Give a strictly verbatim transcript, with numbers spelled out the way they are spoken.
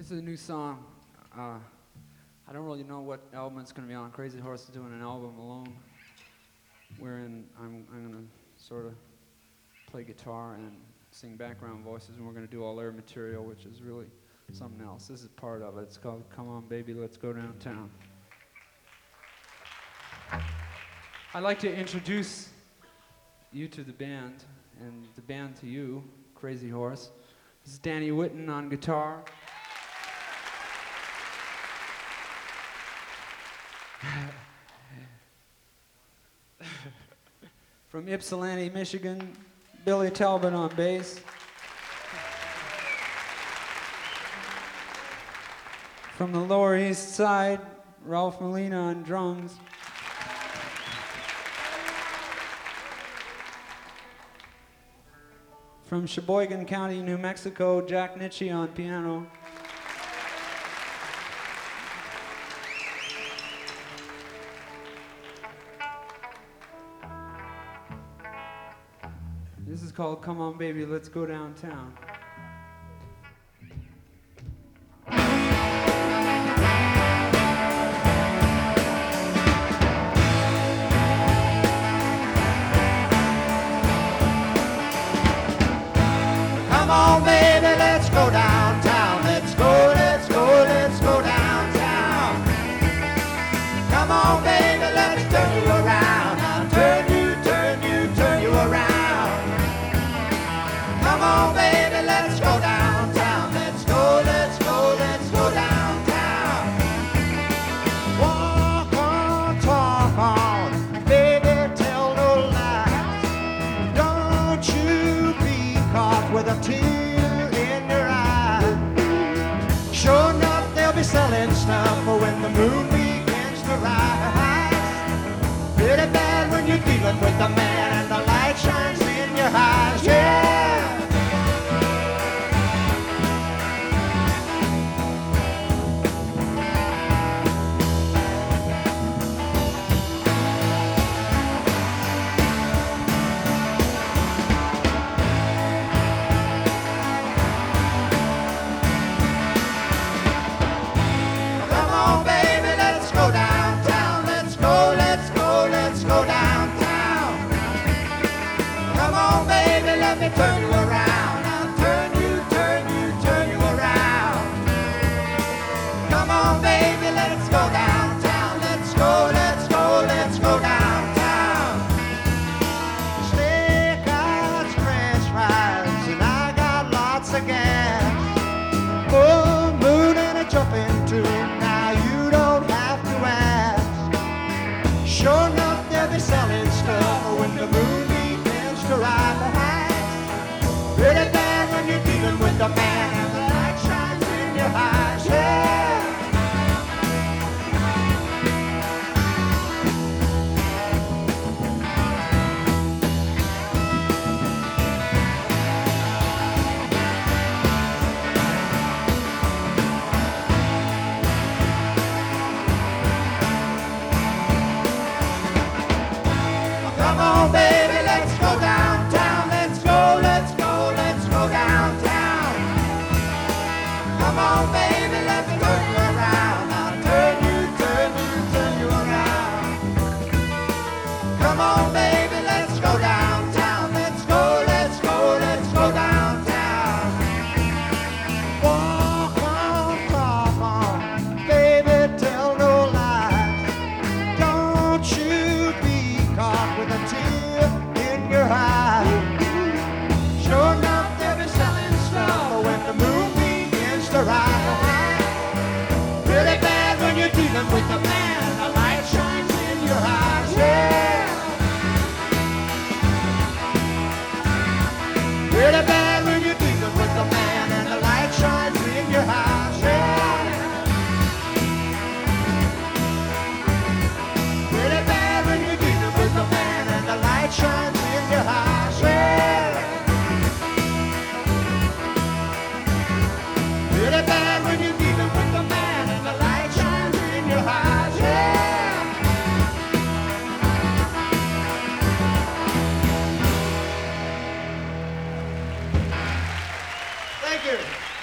This is a new song. Uh, I don't really know what album it's going to be on. Crazy Horse is doing an album alone, wherein I'm, I'm going to sort of play guitar and sing background voices, and we're going to do all their material, which is really something else. This is part of it. It's called Come On Baby, Let's Go Downtown. I'd like to introduce you to the band, and the band to you, Crazy Horse. This is Danny Whitten on guitar. From Ypsilanti, Michigan, Billy Talbot on bass. From the Lower East Side, Ralph Molina on drums. From Sheboygan County, New Mexico, Jack Nitschke on piano. This is called Come On Baby, Let's Go Downtown. Come on, baby, let's go downtown. Let's go, let's go, let's go downtown. Come on, baby, let's turn you around. I'll turn you, turn you, turn you around. Come on, baby, let's go downtown. Let's go, let's go, let's go downtown. Walk on, talk on, baby, tell no lies. Don't you be caught with a tear in your eye. Sure enough, they'll be selling stuff when the moon begins to rise. Pretty bad when you're dealing with a man and the light shines in your eyes. Yeah. Come on, baby, let's go downtown. Let's go, let's go, let's go downtown. Come on, baby, let me turn you around. I'll turn you, turn you, turn you around. Come on, baby, let's go downtown. Let's go, let's go, let's go downtown. Steak eyes, french fries, and I got lots of gas. Full moon and a jumping tune. Now you don't have to ask. Sure enough, they'll be selling stuff when the moon begins to rise. Pretty bad when you're dealing with a man and the light shines in your eyes. Yeah. Come on, baby, let's go downtown. Let's go, let's go, let's go downtown. Come on, baby, let me turn you around. I'll turn you, turn you, turn you around. Come on, baby, let's go downtown. Let's go, let's go, let's go downtown. Walk on, talk on, baby, tell no lies. Don't you be caught with a tear in your eye. Sure enough, they'll be selling stuff when the moon begins to rise. Really bad when you're dealing with a man and the light shines in your eyes. Yeah. Really bad when you're dealing with a man and the light shines in your eyes. Yeah. Really bad when you're dealing with a man and the light shines in your eyes. Yeah. Really bad when you're dealing with a man and the light shines in your eyes. Yeah. Thank you.